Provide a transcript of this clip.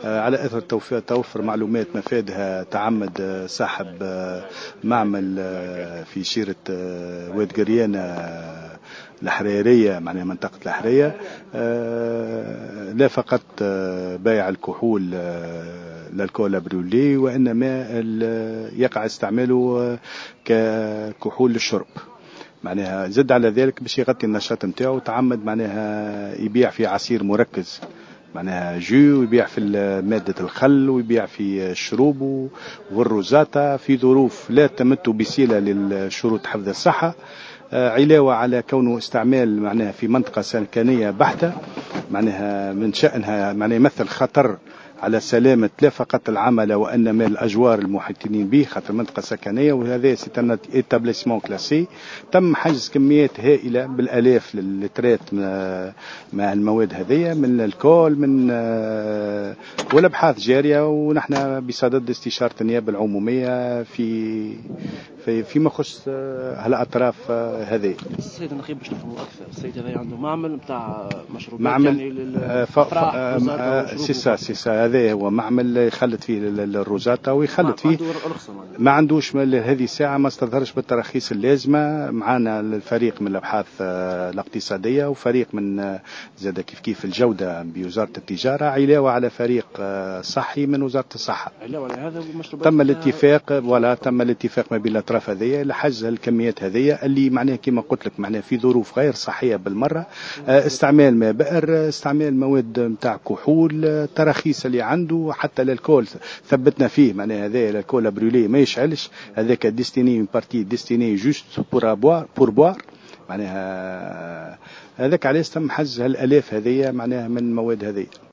على أثر توفر معلومات مفادها تعمد صاحب معمل في شيرة واد قريانة الحريرية، معناها منطقة الحريرية، لا فقط بيع الكحول الكولا برولي، وإنما يقع استعماله ككحول للشرب. معناها زد على ذلك باش يغطي النشاط نتاعو، تعمد معناها يبيع في عصير مركز معناها جو، ويبيع في مادة الخل، ويبيع في الشروب والروزاتا في ظروف لا تمت بسيلة للشروط حفظ الصحة، علاوة على كونه استعمال معناها في منطقة سكنية بحتة، معناها من شأنها معناها يمثل خطر على سلامة لا فقط العمل وإنما الأجوار المحيطين به، خاطر منطقة سكنية، وهذا سيتم إيتابليسمون كلاسي. تم حجز كميات هائلة بالآلاف للترات مع المواد هذه من الكول من والأبحاث جارية، ونحن بصدد استشارة النيابة العمومية فيما يخص هالأطراف هذه. السيد النقيب باش نفهموا أكثر، السيد هذا عنده معمل نتاع مشروبات معمل يعني للأفراح سيسا هذا هو معمل يخلط فيه الروزاتا ويخلط فيه، ما عندوش هذه الساعة ما استظهرش بالتراخيص اللازمة. معنا الفريق من الأبحاث الاقتصادية وفريق من زاد كيف الجودة بوزارة التجارة، علاوة على فريق صحي من وزارة الصحة. تم الاتفاق ما بين الأطراف هذه لحجز الكميات هذه اللي معناها كما قلت لك معناها في ظروف غير صحية بالمرة، استعمال ماء بئر، استعمال مواد متاع كحول، التراخيص اللي عنده حتى للكول ثبتنا فيه معناها هذا الكولا برولي ما يشعلش، هذاك ديستيني بارتي ديستيني جوست بور بوار، معناها هذاك علاش تم حجز هالآلاف هذه معناها من مواد هذه.